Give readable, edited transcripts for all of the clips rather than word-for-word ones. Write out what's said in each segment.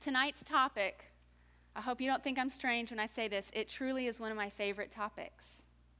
Tonight's topic, I hope you don't think I'm strange when I say this, it truly is one of my favorite topics.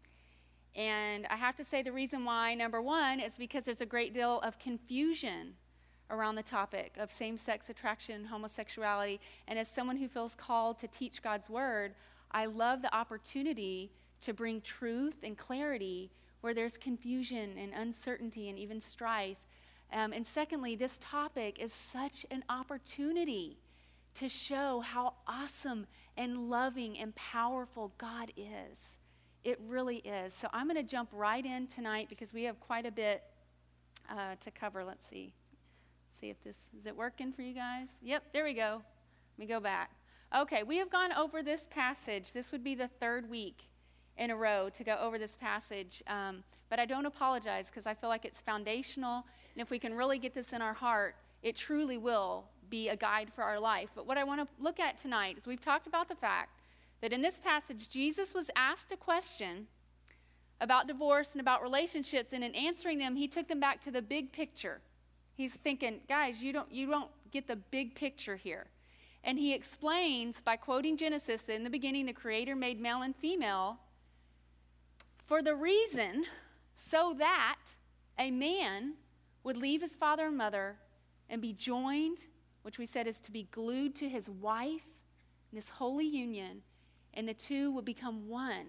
And I have to say the reason why, number one, is because there's a great deal of confusion around the topic of same-sex attraction and homosexuality. And as someone who feels called to teach God's word, I love the opportunity to bring truth and clarity where there's confusion and uncertainty and even strife. And secondly, this topic is such an opportunity to show how awesome and loving and powerful God is. It really is. So I'm going to jump right in tonight because we have quite a bit to cover. Let's see if this, is it working for you guys? Yep, there we go. Let me go back. Okay, we have gone over this passage. This would be the third week in a row to go over this passage. But I don't apologize because I feel like it's foundational. And if we can really get this in our heart, it truly will be a guide for our life. But what I want to look at tonight is we've talked about the fact that in this passage, Jesus was asked a question about divorce and about relationships, and in answering them, he took them back to the big picture. He's thinking, guys, you don't get the big picture here. And he explains by quoting Genesis, that in the beginning, the Creator made male and female for the reason so that a man would leave his father and mother and be joined, which we said is to be glued to his wife, in this holy union, and the two would become one,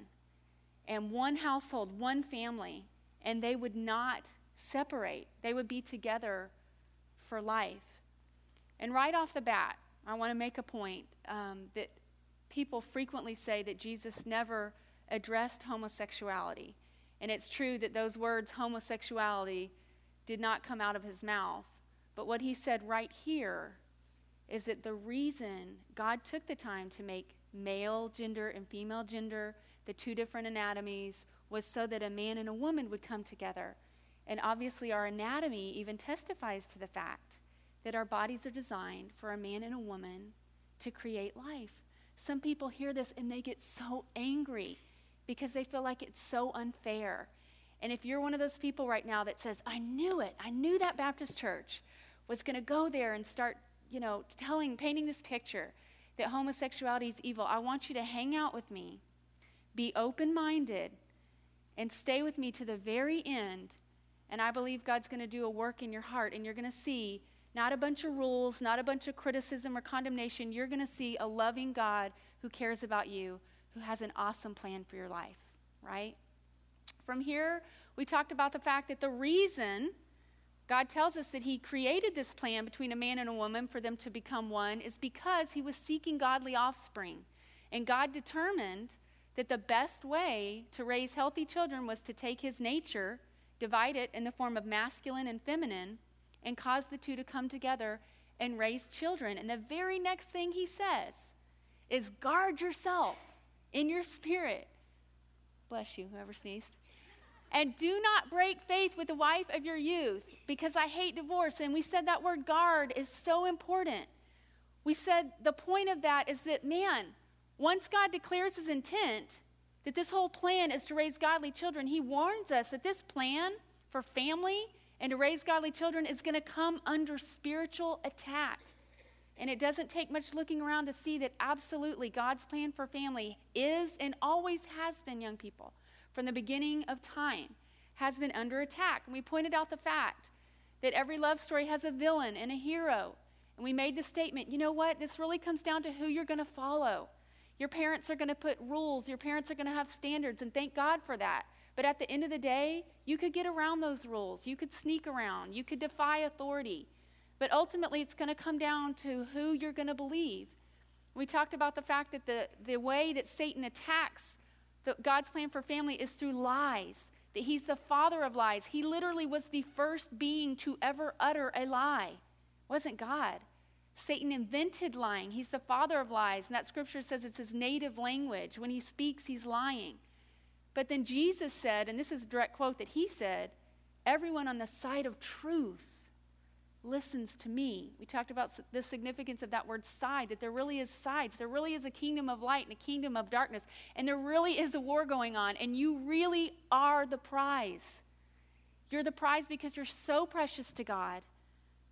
and one household, one family, and they would not separate. They would be together for life. And right off the bat, I want to make a point that people frequently say that Jesus never addressed homosexuality. And it's true that those words, homosexuality, did not come out of his mouth. But what he said right here is that the reason God took the time to make male gender and female gender, the two different anatomies, was so that a man and a woman would come together. And obviously our anatomy even testifies to the fact that our bodies are designed for a man and a woman to create life. Some people hear this and they get so angry because they feel like it's so unfair. And if you're one of those people right now that says, I knew it, I knew that Baptist church was going to go there and start, painting this picture that homosexuality is evil, I want you to hang out with me, be open-minded, and stay with me to the very end. And I believe God's going to do a work in your heart, and you're going to see not a bunch of rules, not a bunch of criticism or condemnation. You're going to see a loving God who cares about you, who has an awesome plan for your life, right? From here, we talked about the fact that the reason God tells us that he created this plan between a man and a woman for them to become one is because he was seeking godly offspring. And God determined that the best way to raise healthy children was to take his nature, divide it in the form of masculine and feminine, and cause the two to come together and raise children. And the very next thing he says is guard yourself in your spirit. Bless you, whoever sneezed. And do not break faith with the wife of your youth, because I hate divorce. And we said that word guard is so important. We said the point of that is that, man, once God declares his intent, that this whole plan is to raise godly children, he warns us that this plan for family and to raise godly children is going to come under spiritual attack. And it doesn't take much looking around to see that absolutely God's plan for family is and always has been, young people, from the beginning of time, has been under attack. And we pointed out the fact that every love story has a villain and a hero. And we made the statement, you know what? This really comes down to who you're going to follow. Your parents are going to put rules. Your parents are going to have standards, and thank God for that. But at the end of the day, you could get around those rules. You could sneak around. You could defy authority. But ultimately, it's going to come down to who you're going to believe. We talked about the fact that the way that Satan attacks God's plan for family is through lies, that he's the father of lies. He literally was the first being to ever utter a lie. It wasn't God. Satan invented lying. He's the father of lies, and that scripture says it's his native language. When he speaks, he's lying. But then Jesus said, and this is a direct quote that he said, everyone on the side of truth listens to me. We talked about the significance of that word side, that there really is sides. There really is a kingdom of light and a kingdom of darkness. And there really is a war going on. And you really are the prize. You're the prize because you're so precious to God.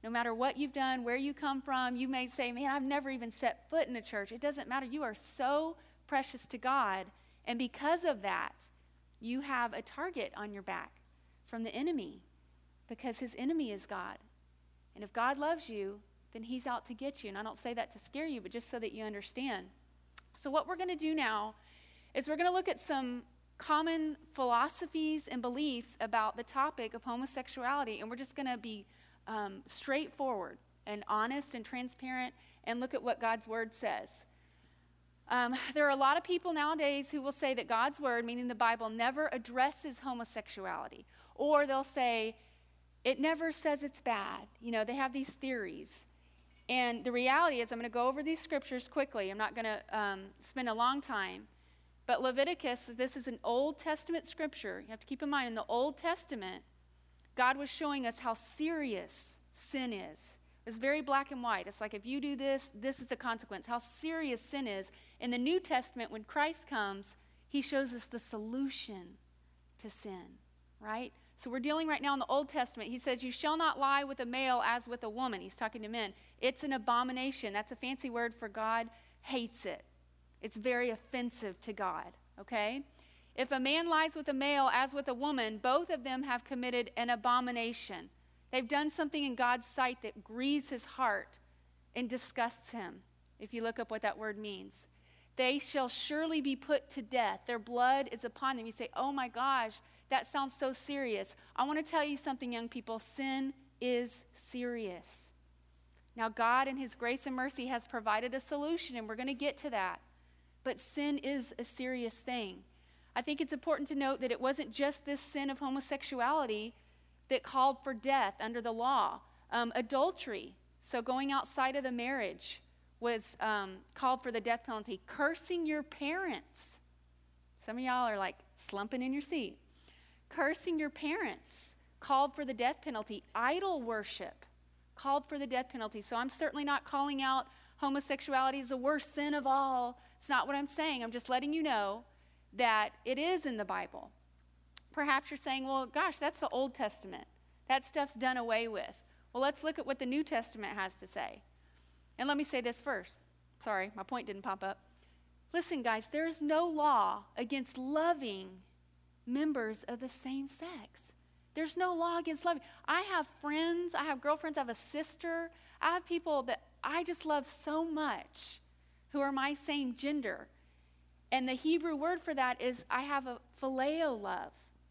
No matter what you've done, where you come from, you may say, man, I've never even set foot in a church. It doesn't matter. You are so precious to God. And because of that, you have a target on your back from the enemy, because his enemy is God. And if God loves you, then he's out to get you. And I don't say that to scare you, but just so that you understand. So what we're going to do now is we're going to look at some common philosophies and beliefs about the topic of homosexuality. And we're just going to be straightforward and honest and transparent and look at what God's word says. There are a lot of people nowadays who will say that God's word, meaning the Bible, never addresses homosexuality. Or they'll say, it never says it's bad. You know, they have these theories. And the reality is, I'm going to go over these scriptures quickly. I'm not going to spend a long time. But Leviticus, this is an Old Testament scripture. You have to keep in mind, in the Old Testament, God was showing us how serious sin is. It's very black and white. It's like, if you do this, this is the consequence. How serious sin is. In the New Testament, when Christ comes, he shows us the solution to sin, right? So we're dealing right now in the Old Testament. He says, you shall not lie with a male as with a woman. He's talking to men. It's an abomination. That's a fancy word for God hates it. It's very offensive to God, okay? If a man lies with a male as with a woman, both of them have committed an abomination. They've done something in God's sight that grieves his heart and disgusts him, if you look up what that word means. They shall surely be put to death. Their blood is upon them. You say, oh my gosh, that sounds so serious. I want to tell you something, young people. Sin is serious. Now, God in his grace and mercy has provided a solution, and we're going to get to that. But sin is a serious thing. I think it's important to note that it wasn't just this sin of homosexuality that called for death under the law. Adultery, so going outside of the marriage, was called for the death penalty. Cursing your parents. Some of y'all are like slumping in your seat. Cursing your parents called for the death penalty. Idol worship called for the death penalty. So I'm certainly not calling out homosexuality as the worst sin of all. It's not what I'm saying. I'm just letting you know that it is in the Bible. Perhaps you're saying, well, gosh, that's the Old Testament. That stuff's done away with. Well, let's look at what the New Testament has to say. And let me say this first. Sorry, my point didn't pop up. Listen, guys, there's no law against loving members of the same sex. There's no law against loving. I have friends, I have girlfriends, I have a sister. I have people that I just love so much who are my same gender. And the Hebrew word for that is I have a phileo love.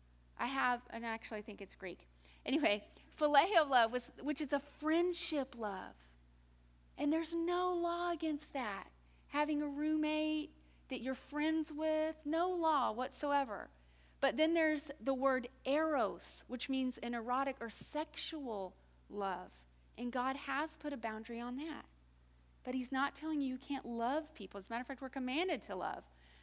And actually I think it's Greek. Anyway, phileo love, which is a friendship love. And there's no law against that. Having a roommate that you're friends with, no law whatsoever. But then there's the word eros, which means an erotic or sexual love. And God has put a boundary on that. But he's not telling you can't love people. As a matter of fact, we're commanded to love.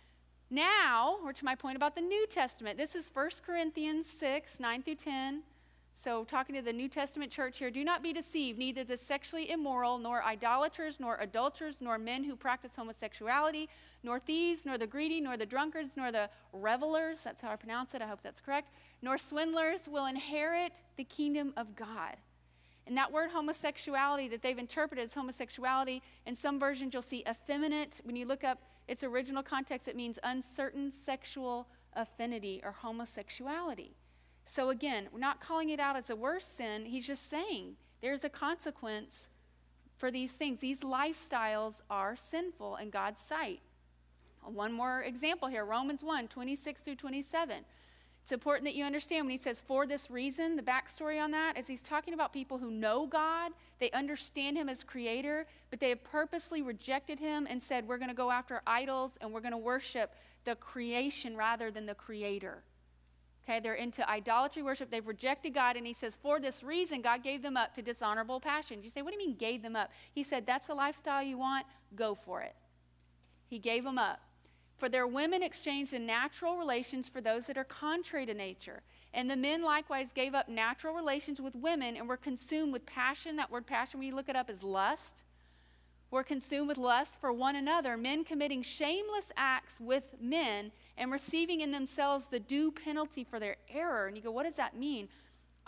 Now, we're to my point about the New Testament. This is 1 Corinthians 6, 9 through 10. So talking to the New Testament church here, do not be deceived, neither the sexually immoral, nor idolaters, nor adulterers, nor men who practice homosexuality, nor thieves, nor the greedy, nor the drunkards, nor the revelers, that's how I pronounce it, I hope that's correct, nor swindlers will inherit the kingdom of God. And that word homosexuality that they've interpreted as homosexuality, in some versions you'll see effeminate. When you look up its original context, it means uncertain sexual affinity or homosexuality. So again, we're not calling it out as a worse sin. He's just saying there's a consequence for these things. These lifestyles are sinful in God's sight. One more example here, Romans 1, 26 through 27. It's important that you understand when he says, for this reason, the backstory on that is he's talking about people who know God, they understand him as creator, but they have purposely rejected him and said, we're going to go after idols and we're going to worship the creation rather than the creator. Okay, they're into idolatry worship. They've rejected God, and he says, for this reason, God gave them up to dishonorable passions. You say, what do you mean gave them up? He said, that's the lifestyle you want? Go for it. He gave them up. For their women exchanged in natural relations for those that are contrary to nature. And the men likewise gave up natural relations with women and were consumed with passion. That word passion, when you look it up, is lust. Were consumed with lust for one another, men committing shameless acts with men and receiving in themselves the due penalty for their error. And you go, what does that mean?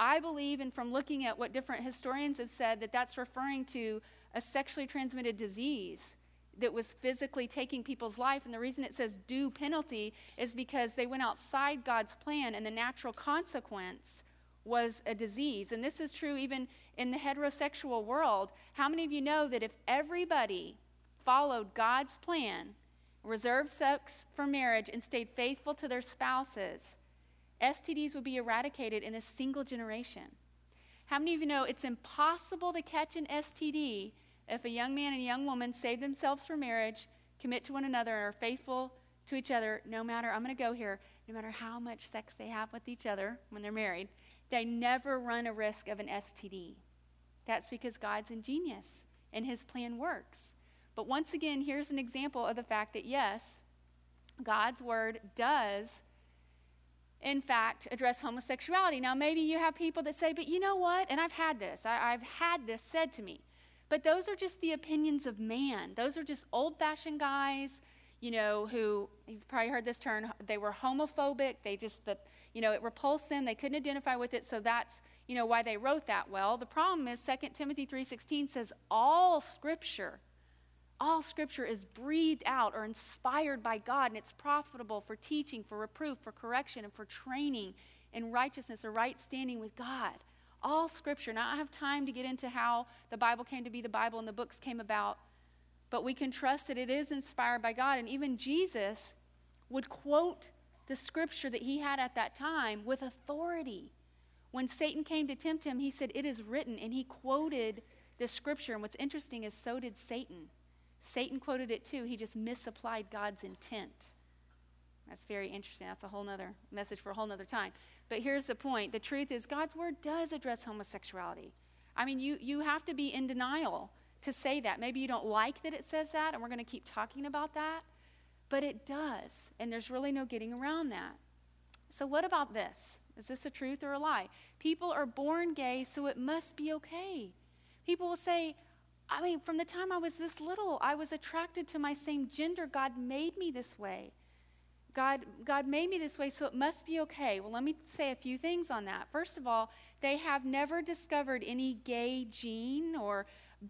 I believe, and from looking at what different historians have said, that that's referring to a sexually transmitted disease that was physically taking people's life. And the reason it says due penalty is because they went outside God's plan, and the natural consequence was a disease. And this is true even in the heterosexual world. How many of you know that if everybody followed God's plan, reserved sex for marriage, and stayed faithful to their spouses, STDs would be eradicated in a single generation? How many of you know it's impossible to catch an STD if a young man and a young woman save themselves for marriage, commit to one another, and are faithful to each other, no matter, I'm going to go here, no matter how much sex they have with each other when they're married, they never run a risk of an STD. That's because God's ingenious and his plan works. But once again, here's an example of the fact that yes, God's word does in fact address homosexuality. Now maybe you have people that say, but you know what? And I've had this. I've had this said to me. But those are just the opinions of man. Those are just old-fashioned guys, who, you've probably heard this term, they were homophobic. They just, it repulsed them. They couldn't identify with it, so that's, why they wrote that. Well, the problem is 2 Timothy 3:16 says all Scripture is breathed out or inspired by God, and it's profitable for teaching, for reproof, for correction, and for training in righteousness or right standing with God. All Scripture. Now, I don't have time to get into how the Bible came to be the Bible and the books came about, but we can trust that it is inspired by God. And even Jesus would quote the Scripture that he had at that time with authority. When Satan came to tempt him, he said, "It is written," and he quoted the Scripture. And what's interesting is so did Satan. Satan quoted it too. He just misapplied God's intent. That's very interesting. That's a whole nother message for a whole nother time. But here's the point. The truth is God's word does address homosexuality. I mean, you have to be in denial to say that. Maybe you don't like that it says that, and we're going to keep talking about that. But it does, and there's really no getting around that. So what about this? Is this a truth or a lie? People are born gay, so it must be okay. People will say, from the time I was this little, I was attracted to my same gender. God made me this way. God made me this way, so it must be okay. Well, let me say a few things on that. First of all, they have never discovered any gay gene or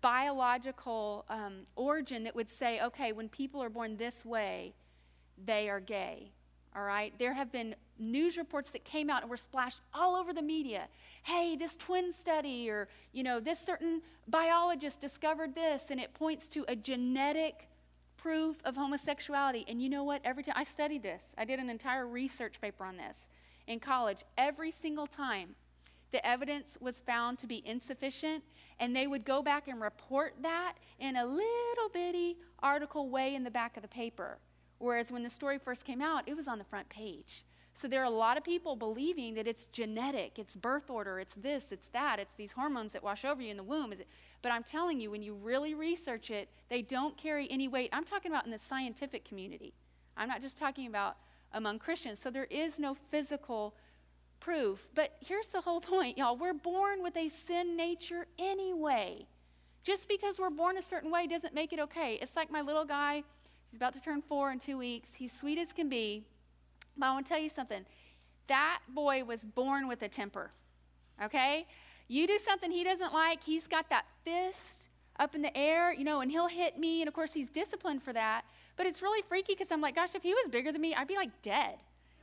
biological origin that would say, okay, when people are born this way, they are gay. All right? There have been news reports that came out and were splashed all over the media. Hey, this twin study, or, this certain biologist discovered this, and it points to a genetic proof of homosexuality. And you know what? Every time I studied this, I did an entire research paper on this in college. Every single time the evidence was found to be insufficient, and they would go back and report that in a little bitty article way in the back of the paper. Whereas when the story first came out, it was on the front page. So there are a lot of people believing that it's genetic, it's birth order, it's this, it's that, it's these hormones that wash over you in the womb. But I'm telling you, when you really research it, they don't carry any weight. I'm talking about in the scientific community. I'm not just talking about among Christians. So there is no physical proof. But here's the whole point, y'all. We're born with a sin nature anyway. Just because we're born a certain way doesn't make it okay. It's like my little guy. He's about to turn 4 in 2 weeks. He's sweet as can be. But I want to tell you something. That boy was born with a temper, okay? You do something he doesn't like, he's got that fist up in the air, and he'll hit me. And, of course, he's disciplined for that. But it's really freaky because I'm like, gosh, if he was bigger than me, I'd be, like, dead,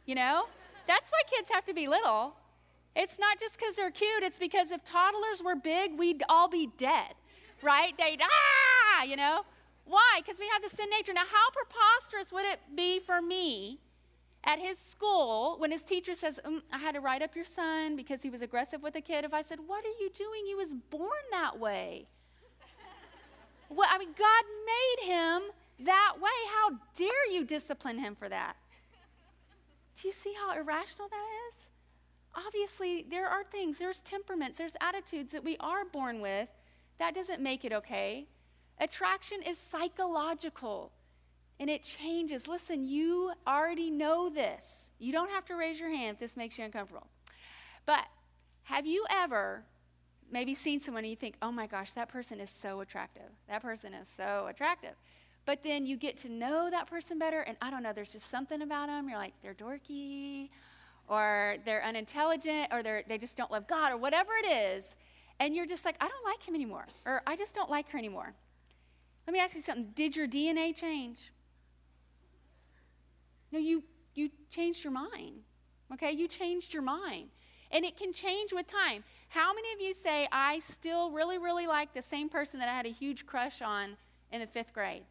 That's why kids have to be little. It's not just because they're cute. It's because if toddlers were big, we'd all be dead, right? They'd, Why? Because we have the sin nature. Now, how preposterous would it be for me at his school when his teacher says, I had to write up your son because he was aggressive with a kid? If I said, what are you doing? He was born that way. God made him that way. How dare you discipline him for that? Do you see how irrational that is? Obviously, there are things, there's temperaments, there's attitudes that we are born with. That doesn't make it okay. Attraction is psychological, and it changes. Listen, you already know this. You don't have to raise your hand if this makes you uncomfortable. But have you ever maybe seen someone and you think, oh my gosh, that person is so attractive. That person is so attractive. But then you get to know that person better, and I don't know, there's just something about them. You're like, they're dorky, or they're unintelligent, or they just don't love God, or whatever it is, and you're just like, I don't like him anymore, or I just don't like her anymore. Let me ask you something. Did your DNA change? No, you changed your mind, okay? You changed your mind. And it can change with time. How many of you say, I still really, really like the same person that I had a huge crush on in the 5th grade?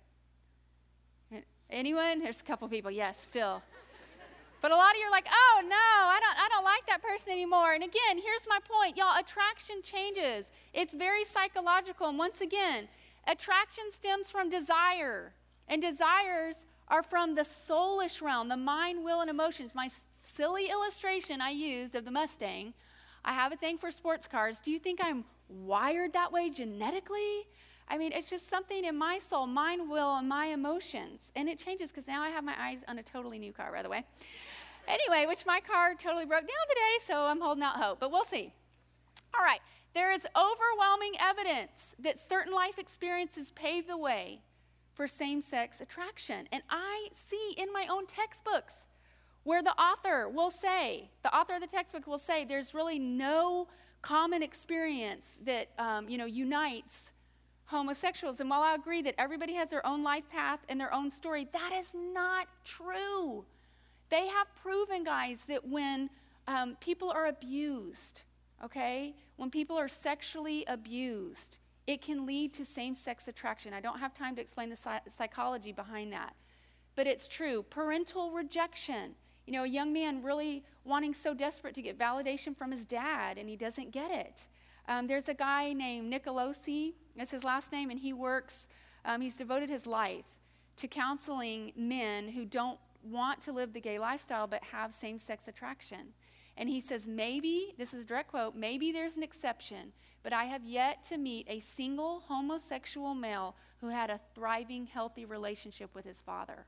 Anyone? There's a couple people. Yes, still. But a lot of you are like, oh, no, I don't like that person anymore. And again, here's my point. Y'all, attraction changes. It's very psychological. And once again, attraction stems from desire. And desires are from the soulish realm, the mind, will, and emotions. My silly illustration I used of the Mustang, I have a thing for sports cars. Do you think I'm wired that way genetically? I mean, it's just something in my soul, mind, will, and my emotions. And it changes because now I have my eyes on a totally new car, by the way. Anyway, which my car totally broke down today, so I'm holding out hope. But we'll see. All right. There is overwhelming evidence that certain life experiences pave the way for same-sex attraction. And I see in my own textbooks where the author of the textbook will say, there's really no common experience that, unites homosexuals. And while I agree that everybody has their own life path and their own story, that is not true. They have proven, guys, that when people are abused, okay, when people are sexually abused, it can lead to same-sex attraction. I don't have time to explain the psychology behind that, but it's true. Parental rejection. A young man really wanting so desperate to get validation from his dad, and he doesn't get it. There's a guy named Nicolosi, that's his last name, and he works, he's devoted his life to counseling men who don't want to live the gay lifestyle but have same-sex attraction. And he says, maybe, this is a direct quote, maybe there's an exception, but I have yet to meet a single homosexual male who had a thriving, healthy relationship with his father.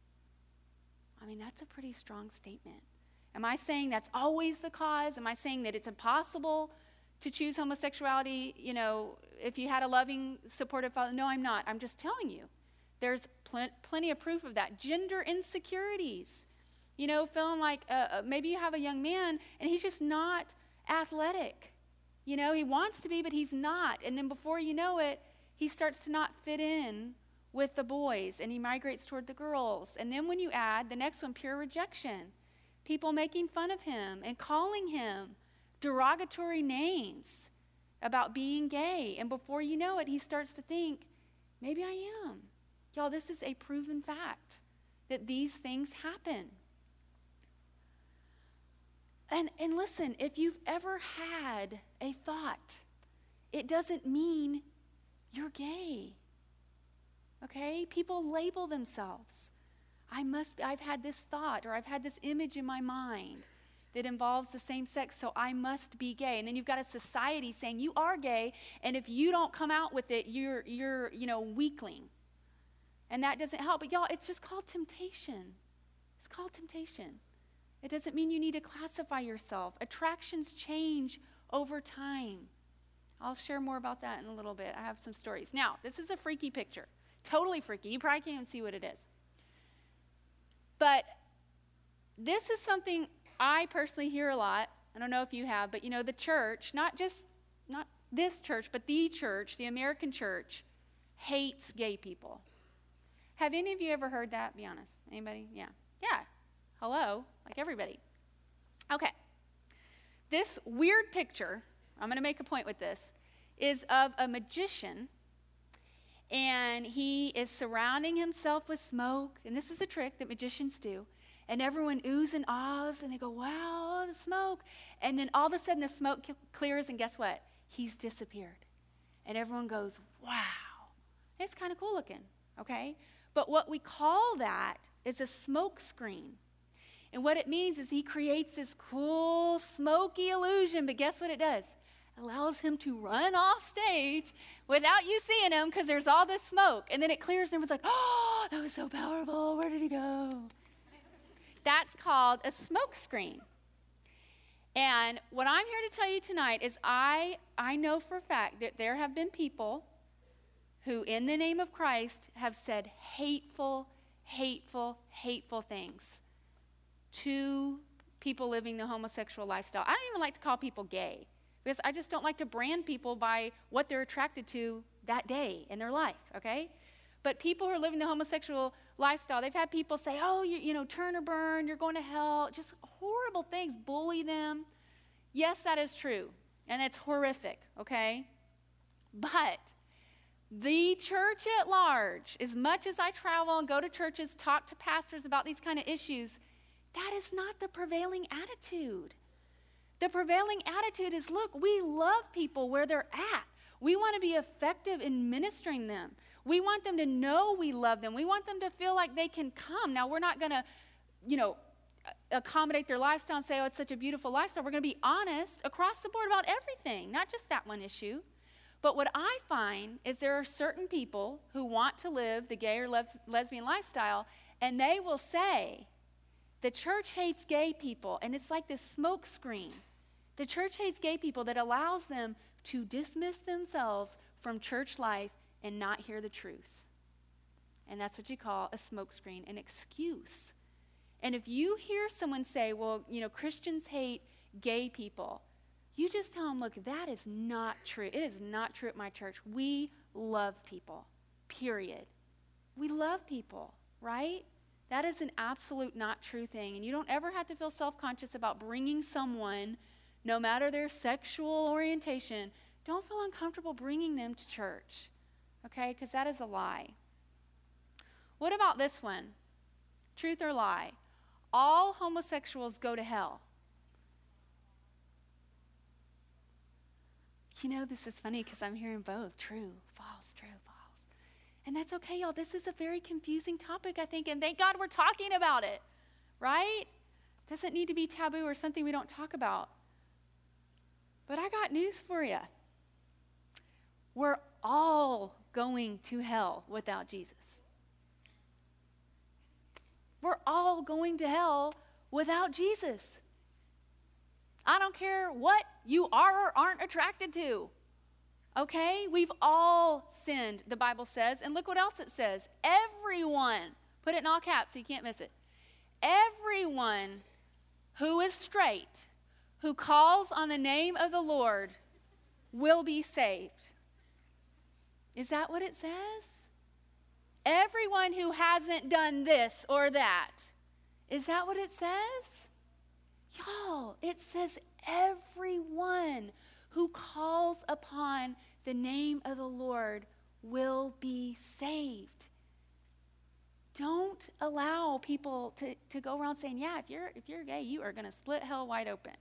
I mean, that's a pretty strong statement. Am I saying that's always the cause? Am I saying that it's impossible to choose homosexuality, if you had a loving, supportive father? No, I'm not. I'm just telling you. There's plenty of proof of that. Gender insecurities. Feeling like maybe you have a young man and he's just not athletic. He wants to be, but he's not. And then before you know it, he starts to not fit in with the boys, and he migrates toward the girls. And then when you add the next one, pure rejection, people making fun of him and calling him derogatory names about being gay. And before you know it, he starts to think, maybe I am. Y'all, this is a proven fact that these things happen. And listen, if you've ever had a thought, it doesn't mean you're gay. Okay? People label themselves. I've had this thought, or I've had this image in my mind that involves the same sex, so I must be gay. And then you've got a society saying you are gay, and if you don't come out with it, you're weakling. And that doesn't help. But y'all, it's just called temptation. It's called temptation. It doesn't mean you need to classify yourself. Attractions change over time. I'll share more about that in a little bit. I have some stories. Now, this is a freaky picture. Totally freaky. You probably can't even see what it is. But this is something I personally hear a lot. I don't know if you have, but the church, not this church, but the church, the American church, hates gay people. Have any of you ever heard that? Be honest. Anybody? Yeah. Yeah. Hello. Like everybody. Okay. This weird picture, I'm going to make a point with this, is of a magician, and he is surrounding himself with smoke, and this is a trick that magicians do, and everyone oohs and ahs, and they go, wow, the smoke, and then all of a sudden the smoke clears, and guess what? He's disappeared, and everyone goes, wow. It's kind of cool looking, okay? But what we call that is a smoke screen. And what it means is he creates this cool, smoky illusion, but guess what it does? It allows him to run off stage without you seeing him because there's all this smoke. And then it clears and everyone's like, oh, that was so powerful. Where did he go? That's called a smoke screen. And what I'm here to tell you tonight is I know for a fact that there have been people who, in the name of Christ, have said hateful, hateful, hateful things to people living the homosexual lifestyle. I don't even like to call people gay because I just don't like to brand people by what they're attracted to that day in their life, okay? But people who are living the homosexual lifestyle, they've had people say, oh, you know, turn or burn, you're going to hell, just horrible things, bully them. Yes, that is true, and it's horrific, okay? But the church at large, as much as I travel and go to churches, talk to pastors about these kind of issues, that is not the prevailing attitude. The prevailing attitude is, look, we love people where they're at. We want to be effective in ministering them. We want them to know we love them. We want them to feel like they can come. Now, we're not going to, accommodate their lifestyle and say, oh, it's such a beautiful lifestyle. We're going to be honest across the board about everything, not just that one issue. But what I find is there are certain people who want to live the gay or lesbian lifestyle, and they will say, the church hates gay people, and it's like this smoke screen. The church hates gay people that allows them to dismiss themselves from church life and not hear the truth. And that's what you call a smoke screen, an excuse. And if you hear someone say, well, Christians hate gay people, you just tell them, look, that is not true. It is not true at my church. We love people, period. We love people, right? That is an absolute not true thing. And you don't ever have to feel self-conscious about bringing someone, no matter their sexual orientation, don't feel uncomfortable bringing them to church, okay? Because that is a lie. What about this one? Truth or lie? All homosexuals go to hell. This is funny because I'm hearing both. True, false, true, false. And that's okay, y'all. This is a very confusing topic, I think, and thank God we're talking about it, right? It doesn't need to be taboo or something we don't talk about. But I got news for you. We're all going to hell without Jesus. We're all going to hell without Jesus. I don't care what you are or aren't attracted to. Okay? We've all sinned, the Bible says. And look what else it says. Everyone, put it in all caps so you can't miss it. Everyone who is straight, who calls on the name of the Lord, will be saved. Is that what it says? Everyone who hasn't done this or that. Is that what it says? Y'all, it says everyone who calls upon the name of the Lord will be saved. Don't allow people to go around saying, yeah, if you're gay, you are going to split hell wide open.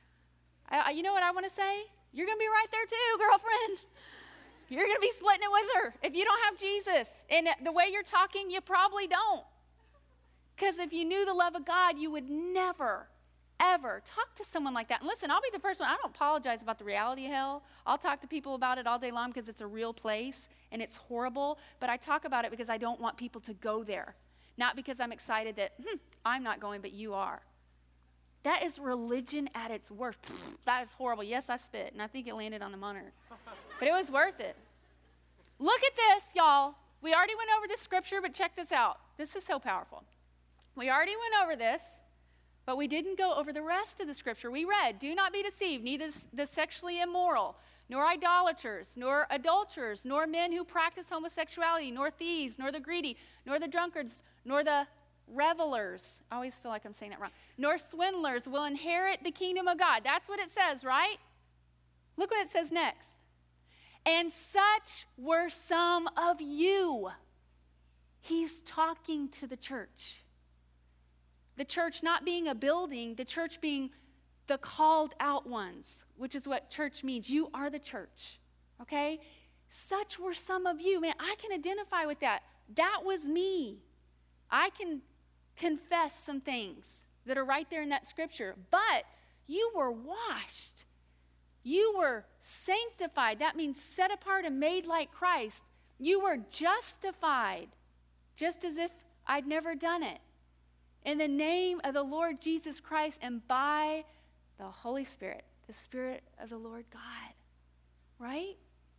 You know what I want to say? You're going to be right there too, girlfriend. You're going to be splitting it with her if you don't have Jesus. And the way you're talking, you probably don't. Because if you knew the love of God, you would never, ever talk to someone like that. And listen, I'll be the first one. I don't apologize about the reality of hell. I'll talk to people about it all day long because it's a real place and it's horrible. But I talk about it because I don't want people to go there. Not because I'm excited that, I'm not going, but you are. That is religion at its worst. That is horrible. Yes, I spit, and I think it landed on the monitor. But it was worth it. Look at this, y'all. We already went over this scripture, but check this out. This is so powerful. We already went over this, but we didn't go over the rest of the scripture. We read, do not be deceived, neither the sexually immoral, nor idolaters, nor adulterers, nor men who practice homosexuality, nor thieves, nor the greedy, nor the drunkards, nor the revelers. I always feel like I'm saying that wrong. Nor swindlers will inherit the kingdom of God. That's what it says, right? Look what it says next. And such were some of you. He's talking to the church. The church not being a building, the church being the called out ones, which is what church means. You are the church, okay? Such were some of you. Man, I can identify with that. That was me. I can confess some things that are right there in that scripture. But you were washed. You were sanctified. That means set apart and made like Christ. You were justified, just as if I'd never done it. In the name of the Lord Jesus Christ and by the Holy Spirit, the Spirit of the Lord God. Right?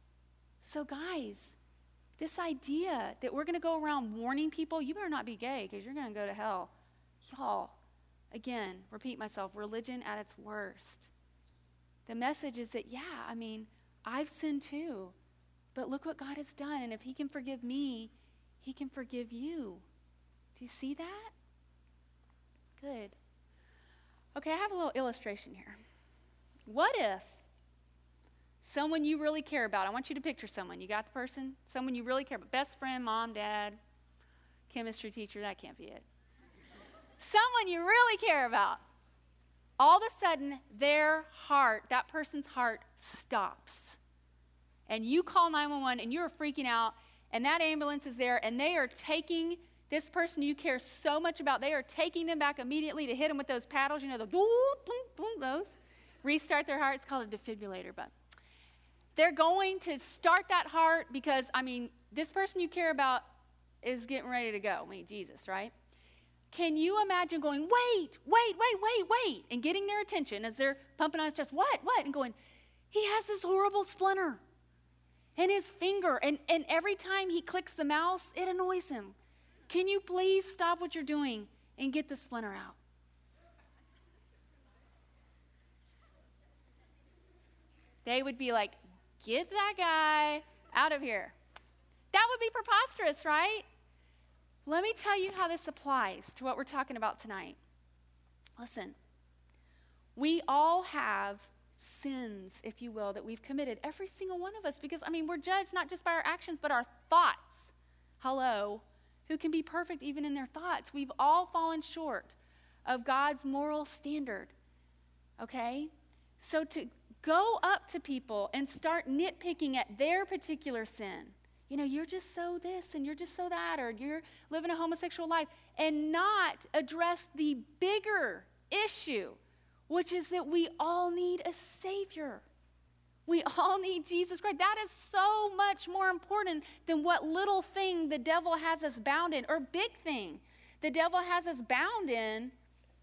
So guys, this idea that we're going to go around warning people, you better not be gay because you're going to go to hell. Y'all, Again, repeat myself, religion at its worst. The message is that, I've sinned too, but look what God has done. And if he can forgive me, he can forgive you. Do you see that? Good. Okay, I have a little illustration here. What if someone you really care about, I want you to picture someone. You got the person? Someone you really care about. Best friend, mom, dad, chemistry teacher, that can't be it. Someone you really care about. All of a sudden, their heart, that person's heart, stops. And you call 911 and you're freaking out, and that ambulance is there, and they are taking this person you care so much about, they are taking them back immediately to hit them with those paddles, the boom, boom, boom, those. Restart their heart. It's called a defibrillator, but they're going to start that heart because, this person you care about is getting ready to go. Jesus, right? Can you imagine going, wait, and getting their attention as they're pumping on his chest, what, and going, he has this horrible splinter in his finger, and every time he clicks the mouse, it annoys him. Can you please stop what you're doing and get the splinter out? They would be like, get that guy out of here. That would be preposterous, right? Let me tell you how this applies to what we're talking about tonight. Listen, we all have sins, if you will, that we've committed, every single one of us, because, we're judged not just by our actions, but our thoughts. Hello, who can be perfect even in their thoughts? We've all fallen short of God's moral standard, okay? So to go up to people and start nitpicking at their particular sin, you're just so this and you're just so that, or you're living a homosexual life, and not address the bigger issue, which is that we all need a Savior. We all need Jesus Christ. That is so much more important than what little thing the devil has us bound in, or big thing the devil has us bound in.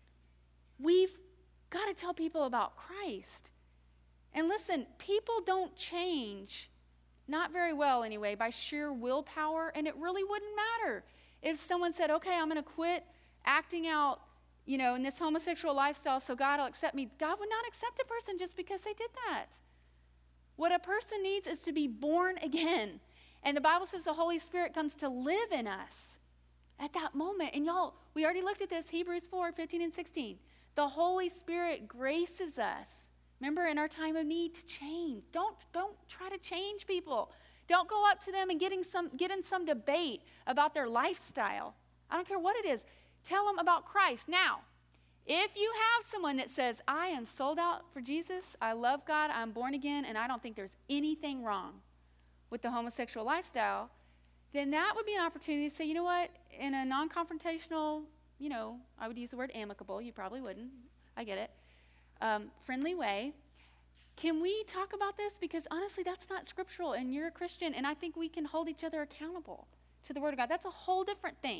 We've got to tell people about Christ. And listen, people don't change, not very well anyway, by sheer willpower, and it really wouldn't matter if someone said, okay, I'm going to quit acting out, in this homosexual lifestyle so God will accept me. God would not accept a person just because they did that. What a person needs is to be born again. And the Bible says the Holy Spirit comes to live in us at that moment. And y'all, we already looked at this, Hebrews 4:15 and 16. The Holy Spirit graces us, remember, in our time of need, to change. Don't try to change people. Don't go up to them and get in some debate about their lifestyle. I don't care what it is. Tell them about Christ. Now, if you have someone that says, I am sold out for Jesus, I love God, I'm born again, and I don't think there's anything wrong with the homosexual lifestyle, then that would be an opportunity to say, you know what, in a non-confrontational, I would use the word amicable, you probably wouldn't, I get it, friendly way, can we talk about this? Because honestly, that's not scriptural, and you're a Christian, and I think we can hold each other accountable to the Word of God. That's a whole different thing.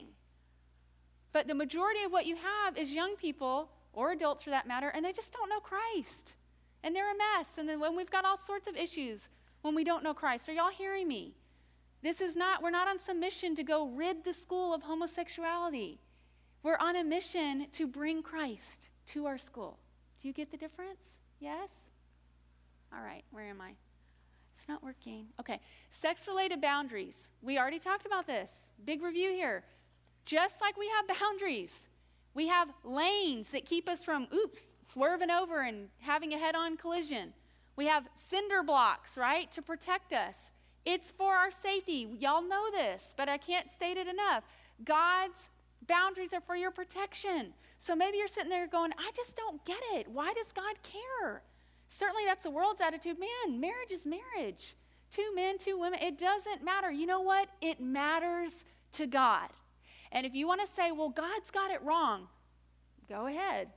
But the majority of what you have is young people, or adults for that matter, and they just don't know Christ. And they're a mess. And then when we've got all sorts of issues when we don't know Christ. Are y'all hearing me? We're not on some mission to go rid the school of homosexuality. We're on a mission to bring Christ to our school. Do you get the difference? Yes? All right, where am I? It's not working. Okay, sex-related boundaries. We already talked about this. Big review here. Just like we have boundaries, we have lanes that keep us from, swerving over and having a head-on collision. We have cinder blocks, right, to protect us. It's for our safety. Y'all know this, but I can't state it enough. God's boundaries are for your protection. So maybe you're sitting there going, I just don't get it. Why does God care? Certainly that's the world's attitude. Man, marriage is marriage. 2 men, 2 women. It doesn't matter. You know what? It matters to God. And if you want to say, well, God's got it wrong, go ahead.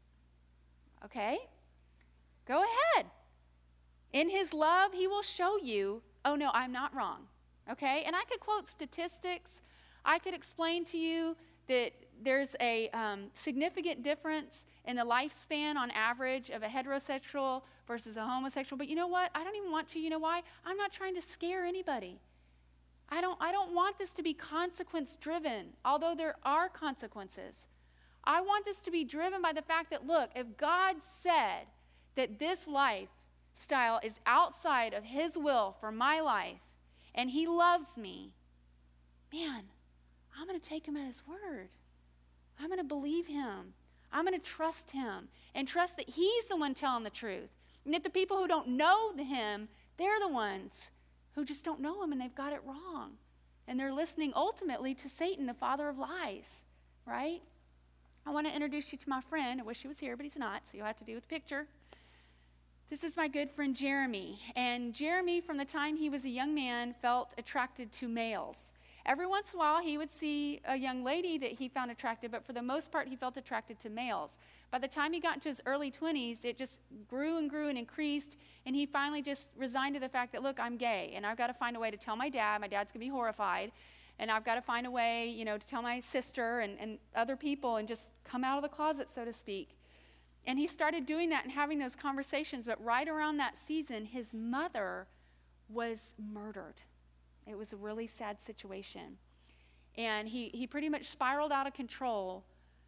Okay? Go ahead. In his love, he will show you, oh, no, I'm not wrong. Okay? And I could quote statistics. I could explain to you that there's a significant difference in the lifespan on average of a heterosexual versus a homosexual. But you know what? I don't even want to. You know why? I'm not trying to scare anybody. I don't want this to be consequence driven, although there are consequences. I want this to be driven by the fact that, look, if God said that this lifestyle is outside of his will for my life, and he loves me, man, I'm going to take him at his word. I'm going to believe him. I'm going to trust him and trust that he's the one telling the truth. And that the people who don't know him, they're the ones who just don't know him and they've got it wrong. And they're listening ultimately to Satan, the father of lies, right? I want to introduce you to my friend. I wish he was here, but he's not, so you'll have to do with the picture. This is my good friend Jeremy. And Jeremy, from the time he was a young man, felt attracted to males. Every once in a while, he would see a young lady that he found attractive, but for the most part, he felt attracted to males. By the time he got into his early 20s, it just grew and grew and increased, and he finally just resigned to the fact that, look, I'm gay, and I've got to find a way to tell my dad. My dad's going to be horrified, and I've got to find a way, to tell my sister and other people and just come out of the closet, so to speak. And he started doing that and having those conversations, but right around that season, his mother was murdered. It was a really sad situation. And he pretty much spiraled out of control.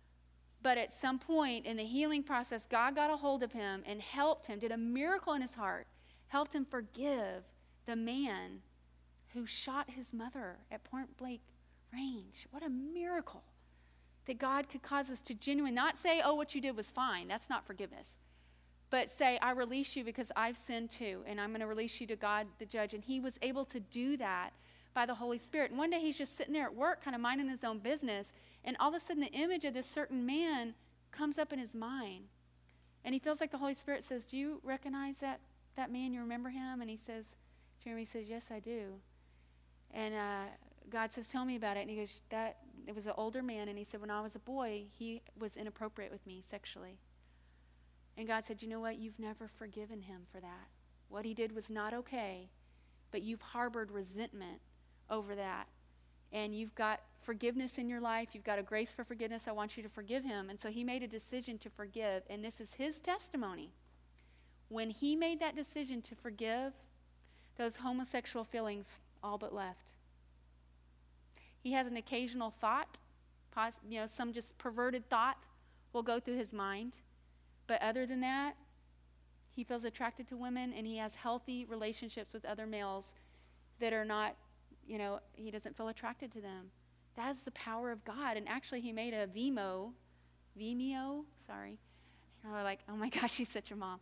But at some point in the healing process, God got a hold of him and helped him, did a miracle in his heart, helped him forgive the man who shot his mother at point blank range. What a miracle that God could cause us to genuinely not say, oh, what you did was fine. That's not forgiveness. But say, I release you because I've sinned too, and I'm going to release you to God, the judge. And he was able to do that by the Holy Spirit. And one day he's just sitting there at work, kind of minding his own business, and all of a sudden the image of this certain man comes up in his mind. And he feels like the Holy Spirit says, do you recognize that man? You remember him? And Jeremy says, yes, I do. And God says, tell me about it. And he goes, it was an older man. And he said, when I was a boy, he was inappropriate with me sexually. And God said, you know what? You've never forgiven him for that. What he did was not okay, but you've harbored resentment over that. And you've got forgiveness in your life. You've got a grace for forgiveness. I want you to forgive him. And so he made a decision to forgive. And this is his testimony. When he made that decision to forgive, those homosexual feelings all but left. He has an occasional thought, some just perverted thought will go through his mind. But other than that, he feels attracted to women, and he has healthy relationships with other males that are not, he doesn't feel attracted to them. That is the power of God. And actually, he made a Vimeo, sorry. Like, oh my gosh, she's such a mom.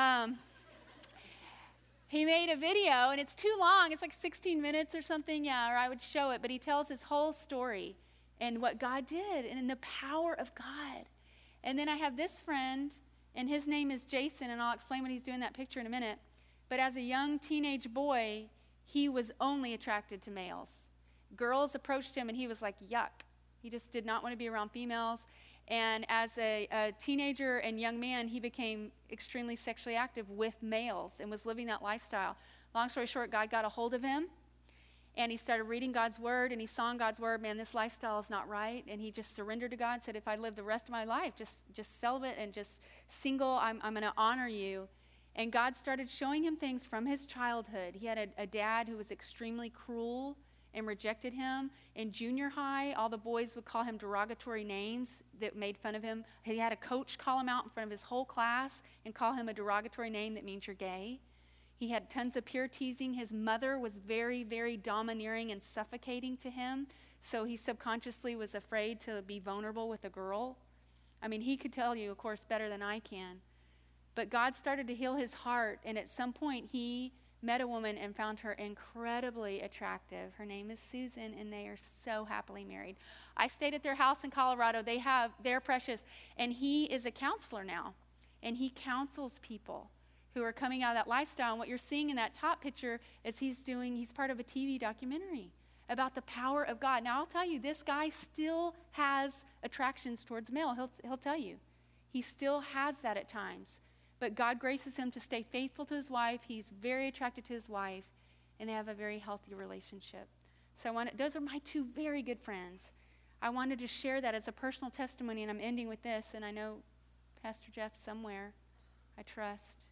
He made a video, and it's too long. It's like 16 minutes or something, or I would show it. But he tells his whole story and what God did and the power of God. And then I have this friend, and his name is Jason, and I'll explain what he's doing in that picture in a minute. But as a young teenage boy, he was only attracted to males. Girls approached him, and he was like, yuck. He just did not want to be around females. And as a teenager and young man, he became extremely sexually active with males and was living that lifestyle. Long story short, God got a hold of him, and he started reading God's word, and he saw in God's word, man, this lifestyle is not right. And he just surrendered to God and said, if I live the rest of my life just celibate and just single, I'm going to honor you. And God started showing him things from his childhood. He had a dad who was extremely cruel and rejected him. In junior high, all the boys would call him derogatory names that made fun of him. He had a coach call him out in front of his whole class and call him a derogatory name that means you're gay. He had tons of peer teasing. His mother was very, very domineering and suffocating to him, so he subconsciously was afraid to be vulnerable with a girl. I mean, he could tell you, of course, better than I can. But God started to heal his heart, and at some point he met a woman and found her incredibly attractive. Her name is Susan, and they are so happily married. I stayed at their house in Colorado. They're precious, and he is a counselor now, and he counsels people who are coming out of that lifestyle. And what you're seeing in that top picture is he's part of a TV documentary about the power of God. Now, I'll tell you, this guy still has attractions towards male. He'll tell you. He still has that at times. But God graces him to stay faithful to his wife. He's very attracted to his wife, and they have a very healthy relationship. So those are my two very good friends. I wanted to share that as a personal testimony, and I'm ending with this, and I know Pastor Jeff somewhere, I trust.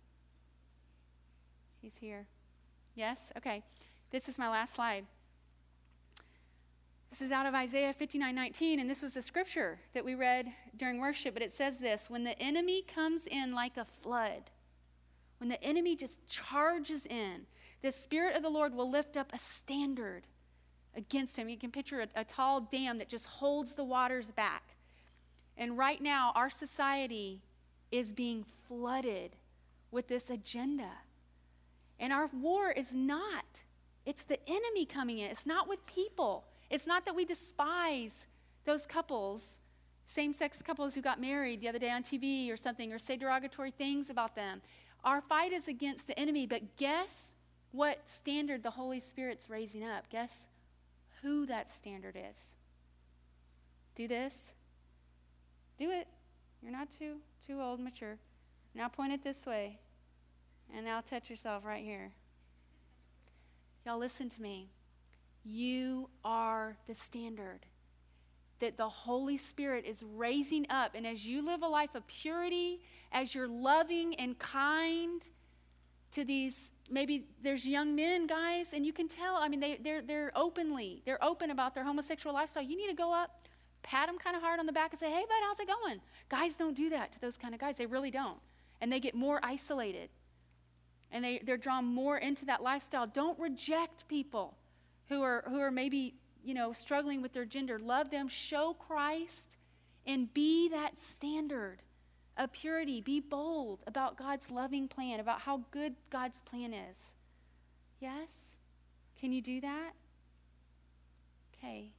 He's here. Yes? Okay. This is my last slide. This is out of Isaiah 59:19, and this was a scripture that we read during worship, but it says this: when the enemy comes in like a flood, when the enemy just charges in, the Spirit of the Lord will lift up a standard against him. You can picture a tall dam that just holds the waters back. And right now, our society is being flooded with this agenda. And our war is not. It's the enemy coming in. It's not with people. It's not that we despise those couples, same-sex couples who got married the other day on TV or something, or say derogatory things about them. Our fight is against the enemy, but guess what standard the Holy Spirit's raising up? Guess who that standard is? Do this. Do it. You're not too old, mature. Now point it this way, and now touch yourself right here. Y'all listen to me. You are the standard that the Holy Spirit is raising up. And as you live a life of purity, as you're loving and kind to these, maybe there's young men, guys, and you can tell, I mean, they're open about their homosexual lifestyle. You need to go up, pat them kind of hard on the back and say, hey, bud, how's it going? Guys don't do that to those kind of guys. They really don't. And they get more isolated. And they're drawn more into that lifestyle. Don't reject people who are maybe, struggling with their gender. Love them, show Christ, and be that standard of purity. Be bold about God's loving plan, about how good God's plan is. Yes? Can you do that? Okay.